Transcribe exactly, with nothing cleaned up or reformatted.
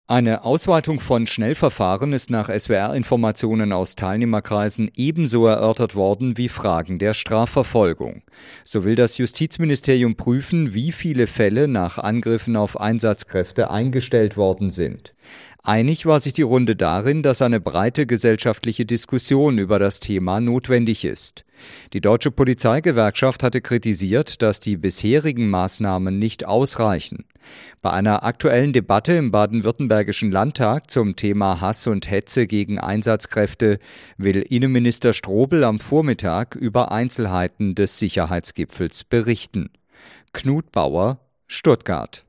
Eine Ausweitung von Schnellverfahren ist nach S W R-Informationen aus Teilnehmerkreisen ebenso erörtert worden wie Fragen der Strafverfolgung. So will das Justizministerium prüfen, wie viele Fälle nach Angriffen auf Einsatzkräfte eingestellt worden sind. Einig war sich die Runde darin, dass eine breite gesellschaftliche Diskussion über das Thema notwendig ist. Die Deutsche Polizeigewerkschaft hatte kritisiert, dass die bisherigen Maßnahmen nicht ausreichen. Bei einer aktuellen Debatte im baden-württembergischen Landtag zum Thema Hass und Hetze gegen Einsatzkräfte will Innenminister Strobel am Vormittag über Einzelheiten des Sicherheitsgipfels berichten. Knut Bauer, Stuttgart.